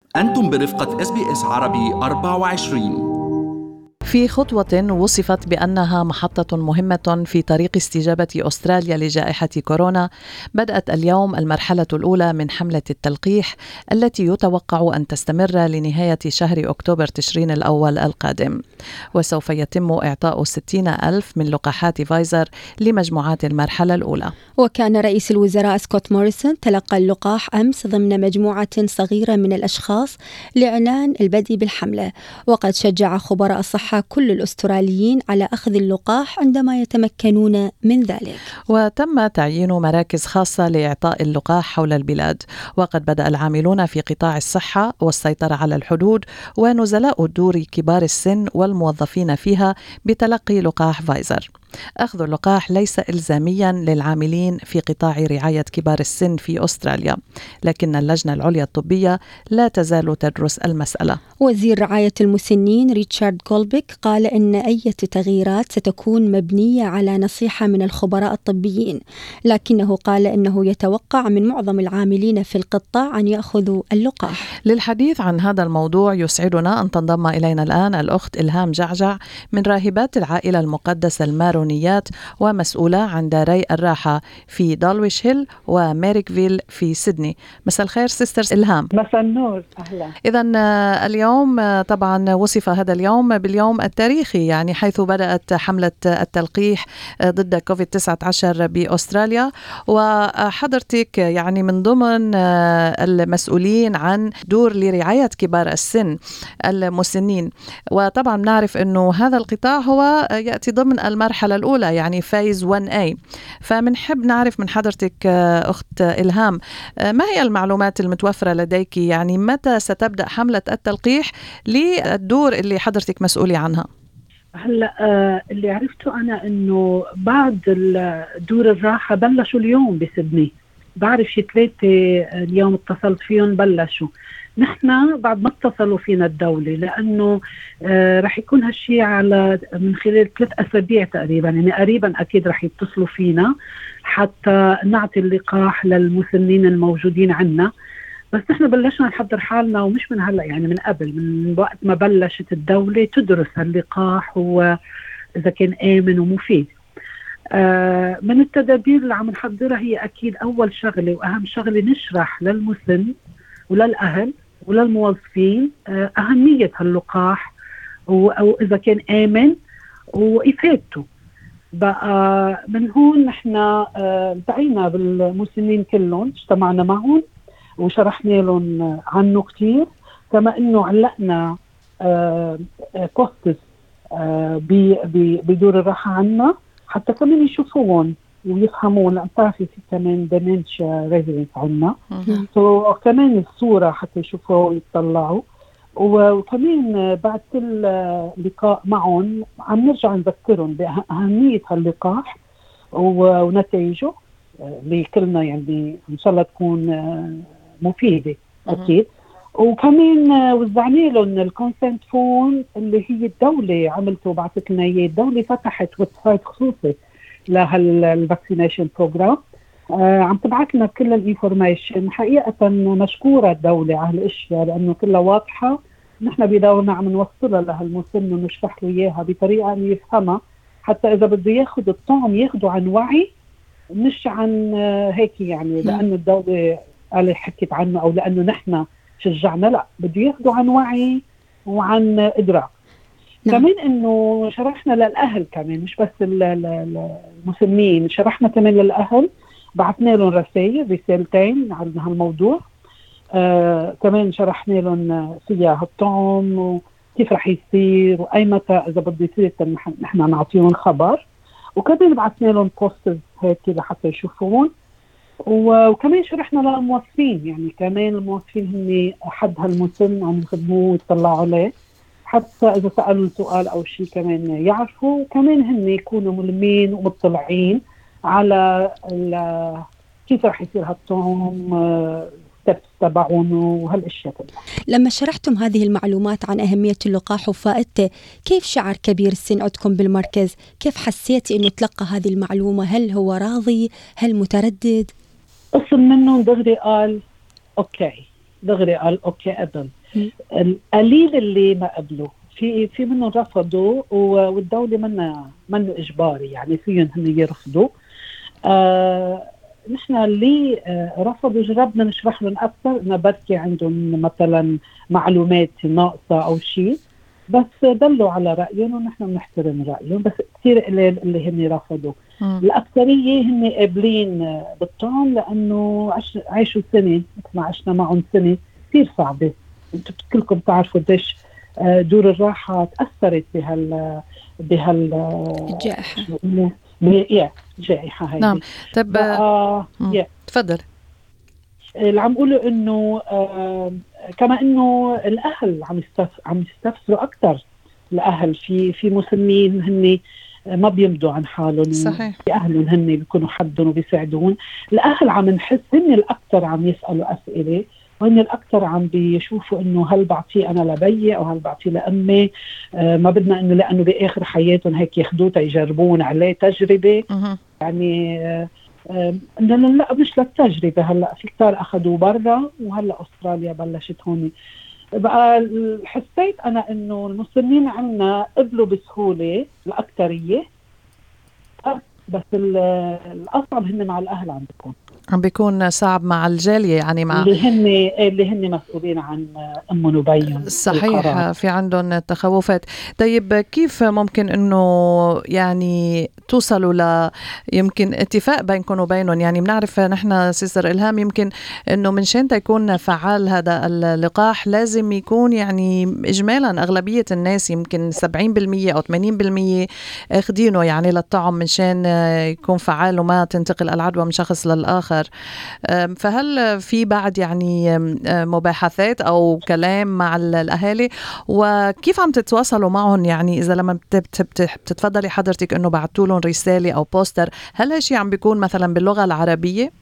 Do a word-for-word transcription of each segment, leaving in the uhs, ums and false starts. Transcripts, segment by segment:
أنتم برفقة إس بي إس عربي أربعة وعشرين. في خطوة وصفت بأنها محطة مهمة في طريق استجابة أستراليا لجائحة كورونا، بدأت اليوم المرحلة الأولى من حملة التلقيح التي يتوقع أن تستمر لنهاية شهر أكتوبر تشرين الأول القادم، وسوف يتم إعطاء ستين ألف من لقاحات فايزر لمجموعات المرحلة الأولى. وكان رئيس الوزراء سكوت موريسون تلقى اللقاح أمس ضمن مجموعة صغيرة من الأشخاص لإعلان البدء بالحملة، وقد شجع خبراء الصحة كل الأستراليين على أخذ اللقاح عندما يتمكنون من ذلك. وتم تعيين مراكز خاصة لإعطاء اللقاح حول البلاد، وقد بدأ العاملون في قطاع الصحة والسيطرة على الحدود ونزلاء الدور كبار السن والموظفين فيها بتلقي لقاح فايزر. أخذ اللقاح ليس إلزاميا للعاملين في قطاع رعاية كبار السن في أستراليا، لكن اللجنة العليا الطبية لا تزال تدرس المسألة. وزير رعاية المسنين ريتشارد كولبيك قال إن أي تغييرات ستكون مبنية على نصيحة من الخبراء الطبيين، لكنه قال إنه يتوقع من معظم العاملين في القطاع أن يأخذوا اللقاح. للحديث عن هذا الموضوع يسعدنا أن تنضم إلينا الآن الأخت إلهام جعجع من راهبات العائلة المقدسة المارونيات ومسؤولة عن داري الراحة في دالويش هيل وميريكفيل في سيدني. مساء الخير سيستر إلهام. مساء النور، أهلا. إذن اليوم طبعا وصف هذا اليوم باليوم التاريخي، يعني حيث بدأت حملة التلقيح ضد كوفيد تسعة عشر بأستراليا، وحضرتك يعني من ضمن المسؤولين عن دور لرعاية كبار السن المسنين، وطبعا نعرف أنه هذا القطاع هو يأتي ضمن المرحلة الأولى يعني فايز واحد إيه، فمنحب نعرف من حضرتك أخت إلهام ما هي المعلومات المتوفرة لديك، يعني متى ستبدأ حملة التلقيح للدور اللي حضرتك مسؤولة عنها؟ هلا آه اللي عرفته أنا إنه بعد دور الراحة بلشوا اليوم بسيدني، بعرف شي ثلاثة اليوم اتصلت فيهم بلشوا. نحن بعد ما اتصلوا فينا الدولة، لأنه آه رح يكون هالشي على من خلال ثلاث أسابيع تقريبا، يعني قريبا أكيد رح يتصلوا فينا حتى نعطي اللقاح للمسنين الموجودين عنا. بس نحن بلشنا نحضر حالنا، ومش من هلأ، يعني من قبل، من وقت ما بلشت الدولة تدرس اللقاح هو إذا كان آمن ومفيد. آه من التدابير اللي عم نحضرها هي أكيد أول شغلة وأهم شغلة نشرح للمسن وللأهل وللموظفين آه أهمية هاللقاح أو إذا كان آمن وإفادته. بقى من هون نحن آه التقينا بالمسنين كلهم، اجتمعنا معهم وشرحنا لهم عنه كتير، كما انه علقنا آه بوستس آه بدور الراحة عنا حتى كمان يشوفوهم ويفهمون، لأن تعرفي في كمان ديمنشيا ريزيدنت عنا، سو كمان الصورة حتى يشوفوا ويطلعوا. وكمان بعد كل لقاء معهم عم نرجع نذكرهم بأهمية هاللقاح ونتائجه اللي كلنا يعني إن شاء الله تكون مفيدة أكيد. وكمان وزعنا لهم الكونسنت فون اللي هي الدولة عملته وبعثت لنا إياه. الدولة فتحت ويب سايت خصوصي لهالفاكسينيشن بروجرام، آه عم تبعث لنا كل الانفورميشن. حقيقة مشكورة الدولة على الاشياء لأنه كلها واضحة، نحن بدورنا عم نوصلها لهالمسن ونشرح له إياها بطريقة أن يفهمها، حتى إذا بده ياخد الطعم ياخده عن وعي مش عن آه هيك يعني لأنه الدولة قال حكت عنه أو لأنه نحن شجعنا، لا، بده ياخده عن وعي وعن إدراك. نعم. كمان إنه شرحنا للأهل كمان، مش بس المسنين، شرحنا كمان للأهل، بعثنا لهم رسائل رسالتين عن هالموضوع. آه كمان شرحنا لهم فيها هالطعم وكيف رح يصير وأي متى إذا بده يصير نحن نعطيهم خبر. وكمان بعثنا لهم بوسترز هيك لحتى يشوفون. وكمان شرحنا للموظفين، يعني كمان الموظفين هن حد هالمسن عم يخدموه ويطلعوا عليه، حتى إذا سألوا سؤال أو شيء كمان يعرفوا، وكمان هن يكونوا ملمين ومطلعين على كيف رح يصير هالطعم ستيبس تبعونه وهالاشياء كلها. لما شرحتم هذه المعلومات عن أهمية اللقاح وفائدته، كيف شعر كبير السن عندكم بالمركز؟ كيف حسيتي إنه تلقى هذه المعلومة؟ هل هو راضي؟ هل متردد؟ قسم منهم دغري قال أوكي، دغري قال أوكي أبن. القليل اللي ما قبلوا في في منهم رفضوا، والدولة منا منه إجباري، يعني فيهم هن يرفضوا. آه نحن اللي آه رفضوا جربنا نشرح لهم أكثر إنه بركي عندهم مثلا معلومات ناقصة أو شيء، بس دلوا على رأيهم ونحن بنحترم رأيهم، بس كثير قليل اللي هن رفضوا. م. الأكثرية هن قابلين بالطعم، لأنه عش عايشوا سنة مثل ما عشنا معهم سنة كثير صعبة. انتم كلكم تعرفوا قديش دور الراحة تأثرت بهال بهال الجائحة الجائحة هاي. نعم. طب آه تفضل. اللي عم قوله إنه آه كما إنه الأهل عم يستف... عم يستفسروا أكثر. الأهل في في مسنين هن ما بيمدوا عن حالهم، صحيح. في أهلهم هن بيكونوا حدهم وبيساعدون. الأهل عم نحس هن الأكثر عم يسألوا أسئلة، وهن الأكثر عم بيشوفوا إنه هل بعطيه أنا لبي أو هل بعطيه لأمي. آه ما بدنا إنه لأنه بآخر حياتهم هيك ياخدوه يجربون عليه تجربة. م- يعني آه إنه لا مش للتجربة. هلا في كتار أخذوا برا وهلا أستراليا بلشت هون. بقى حسيت أنا إنه المسلمين عنا قبلوا بسهولة الأكترية، بس الأصعب هن مع الأهل عم بيكون عم بيكون صعب مع الجالية، يعني مع اللي هن اللي هن مسؤولين عن أمهم وبيهم. صحيح، في عندهم تخوفات. طيب كيف ممكن إنه يعني توصلوا ل يمكن اتفاق بينكم وبينهم؟ يعني بنعرف نحن سيستر إلهام يمكن إنه من شان يكون فعال هذا اللقاح لازم يكون يعني إجمالا أغلبية الناس يمكن سبعين بالمية أو ثمانين بالمية اخدينه يعني للطعم من شان يكون فعال وما تنتقل العدوى من شخص للآخر. فهل في بعد يعني مباحثات أو كلام مع الأهالي، وكيف عم تتواصلوا معهم؟ يعني إذا لما بتتفضلي حضرتك إنه بعتوا لهم رسالة أو بوستر، هل هالشي عم بيكون مثلا باللغة العربية؟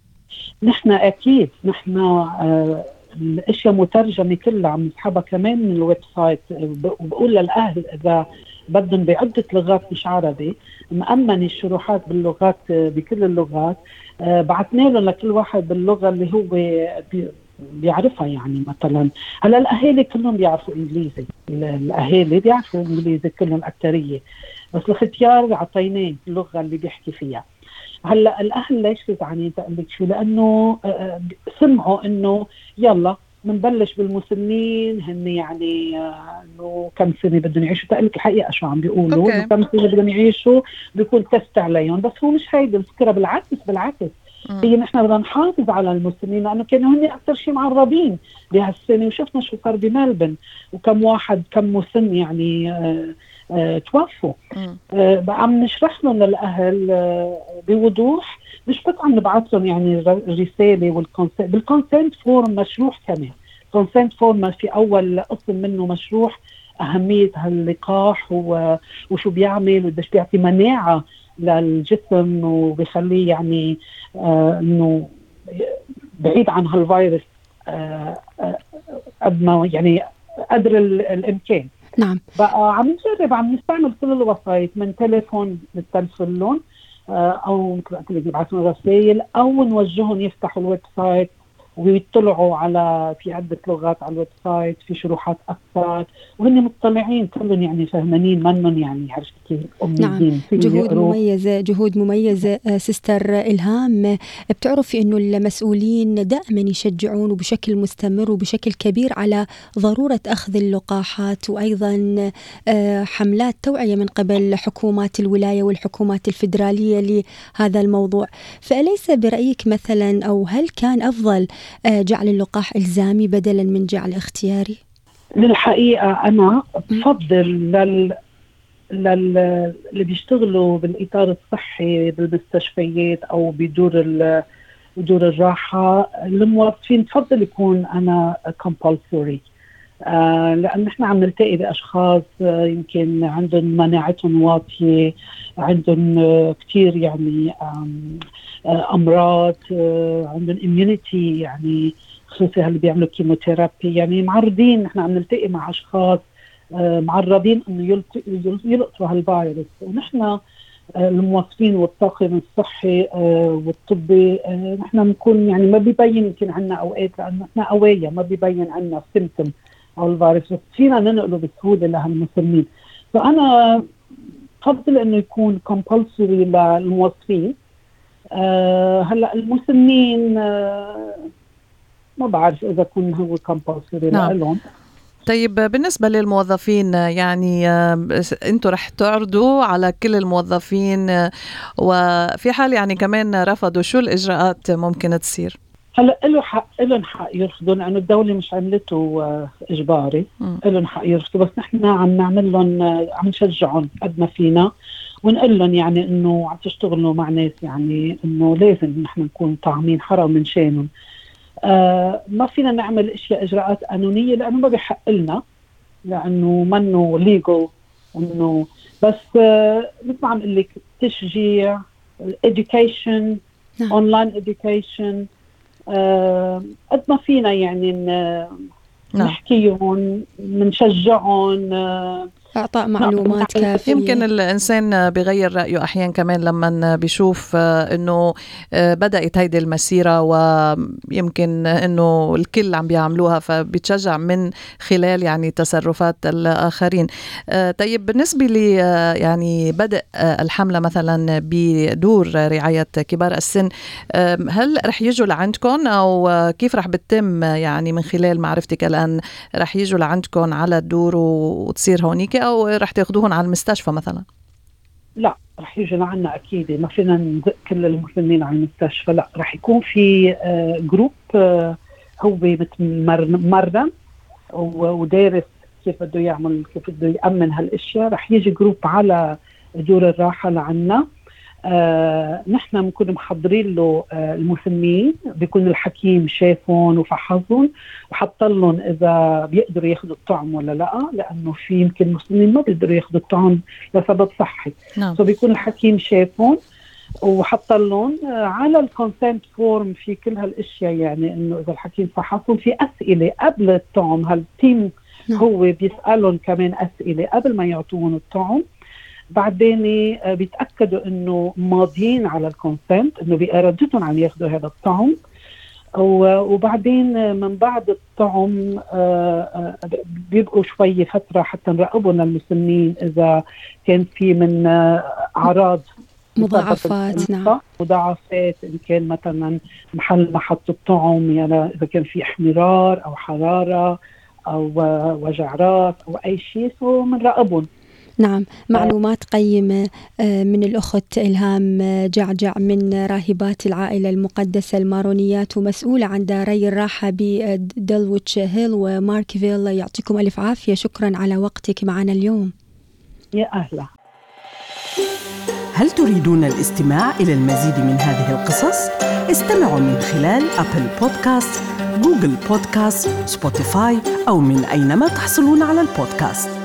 نحن أكيد نحن آه الأشياء مترجمة كلها عم نسحبها كمان من الويب سايت، وبقول للأهل إذا بدهم بعدة لغات مش عربي مأمن الشروحات باللغات بكل اللغات. آه بعتنا لهم لكل واحد باللغة اللي هو بي بيعرفها. يعني مثلا هلا الأهالي كلهم بيعرفوا إنجليزي، الأهالي بيعرفوا إنجليزي كلهم الأكترية، بس الختيار عطيناه اللغة اللي بيحكي فيها. هلا الأهل ليش بيزعلوا؟ تقول لك شو؟ لأنه آه سمعوا إنه يلا منبلش بالمسنين هن يعني انه كم سنه بدهم يعيشوا. تقلك الحقيقه شو عم بيقولوا انه كم سنه بدهم يعيشوا بيكون تست عليهم، بس هو مش هيدي الفكره. بالعكس بالعكس هي نحن بدنا نحافظ على المسنين، لانه كانوا هن اكثر شيء معرضين بهالسنه، وشفنا شو صار بملبن وكم واحد كم مسن يعني آه آه توفوا. آه بقى عم نشرح لهم للاهل آه بوضوح، مش بس عم نبعث لهم يعني الرساله والكونسنت بالكونسنت فورم مشروح كمان. كونسنت فورم في اول قسم منه مشروح اهميه هاللقاح وشو بيعمل وقديش بيعطي مناعه للجسم وبيخليه يعني آه انه بعيد عن هالفيروس آه آه قد ما يعني قدر الامكان. نعم. بقى عم نجرب، عم نستعمل كل الوسائط، من تليفون نتلفن لهم او مثل يبعثوا رسائل او نوجههم يفتحوا الويب سايت ويطلعوا على في عده لغات على الويب سايت، في شروحات اكثر وهن مطلعين كلهم يعني فهمانين منهم يعني عرفت كيف أميين. نعم، جهود مميزه جهود مميزه سيستر إلهام. بتعرفي انه المسؤولين دائما يشجعون بشكل مستمر وبشكل كبير على ضروره اخذ اللقاحات، وايضا حملات توعيه من قبل حكومات الولايه والحكومات الفيدراليه لهذا الموضوع. فأليس برأيك مثلا او هل كان افضل جعل اللقاح إلزامي بدلا من جعل اختياري؟ للحقيقة أنا بفضل لل... لل... اللي بيشتغلوا بالإطار الصحي بالمستشفيات أو بدور ال... بدور الراحة الموظفين بفضل يكون أنا compulsory. آه لأن نحن عم نلتقي بأشخاص آه يمكن عندهم مناعتهم واطية، عندهم آه كتير يعني آه أمراض، آه عندهم immunity يعني خصوصي اللي بيعملوا كيموثيرابي، يعني معرضين. نحن عم نلتقي مع أشخاص آه معرضين إنه يلقطوا هالفيروس، ونحن الموظفين والطاقم الصحي والطبي نحن بنكون يعني ما بيبين يمكن عنا اوقات لانه احنا قوية ما بيبين عنا سيمتوم او الفيروس، بس فينا ننقله بسهولة لهالمسنين. فانا بفضل انه يكون كومبلسوري للموظفين. أه هلا المسنين أه ما بعرف اذا كون هو كومبلسوري نعم. لهم. طيب بالنسبة للموظفين يعني أنتوا رح تعرضوا على كل الموظفين وفي حال يعني كمان رفضوا شو الإجراءات ممكن تصير؟ هلا له حق لهم حق يرفضوا لأنه الدولة مش عملته إجباري، لهم حق يرفضوا، بس نحن عم نعمل لهم عم نشجعهم قد ما فينا ونقول لهم يعني إنه عم تشتغلوا مع ناس يعني إنه لازم نحن نكون طاعمين حرام من شانهم. آه ما فينا نعمل اشياء اجراءات قانونيه لانه ما بيحق لنا، لانه منه ليجل انه بس آه مثل ما عم اقول لك تشجيع education اونلاين education آه قد ما فينا يعني نحكيهم نشجعهم آه إعطاء معلومات كافية. يمكن الإنسان بيغير رأيه أحيانا كمان لما بيشوف إنه بدأت هيدي المسيرة ويمكن إنه الكل عم بيعملوها فبيتشجع من خلال يعني تصرفات الآخرين. طيب بالنسبة لي يعني بدء الحملة مثلا بدور رعاية كبار السن، هل رح يجوا لعندكم أو كيف رح بتتم يعني من خلال معرفتك الآن؟ رح يجوا لعندكم على الدور وتصير هونيك أو رح تاخدوهم على المستشفى مثلا؟ لا رح يجوا لعنا أكيد، ما فينا نزق كل المسنين على المستشفى. لا رح يكون في آه جروب آه هو مرن ودارس كيف بده يعمل كيف بده يأمن هالاشياء. رح يجي جروب على دور الراحة لعنا. آه نحن بنكون محضرين له آه المسنين، بيكون الحكيم شافهم وفحصهم وحط لهم اذا بيقدروا ياخذوا الطعم ولا لا، لانه في يمكن مسنين ما بيقدروا ياخذوا الطعم لسبب صحي. نعم. سو بيكون الحكيم شافهم وحط لهم آه على الكونسنت فورم في كل هالاشياء، يعني انه اذا الحكيم فحصهم في اسئله قبل الطعم. هالتيم نعم. هو بيسالهم كمان اسئله قبل ما يعطوهم الطعم، بعدين بيتأكدوا انه ماضيين على الكونسنت، انه بإرادتهم عم ياخذوا هذا الطعم. وبعدين من بعد الطعم بيبقوا شوي فترة حتى نراقبهم المسنين إذا كان في من أعراض مضاعفات. نعم. مضاعفات إن كان مثلا محل ما حط الطعم، يعني إذا كان في احمرار أو حرارة أو وجع راس أو أي شيء، سو بنراقبهم. نعم. معلومات قيمة من الأخت إلهام جعجع من راهبات العائلة المقدسة المارونيات ومسؤولة عن داري الراحة بدلويتش هيل وماركفيل. يعطيكم ألف عافية، شكرا على وقتك معنا اليوم. يا أهلا. هل تريدون الاستماع إلى المزيد من هذه القصص؟ استمعوا من خلال أبل بودكاست، جوجل بودكاست، سبوتيفاي أو من أينما تحصلون على البودكاست.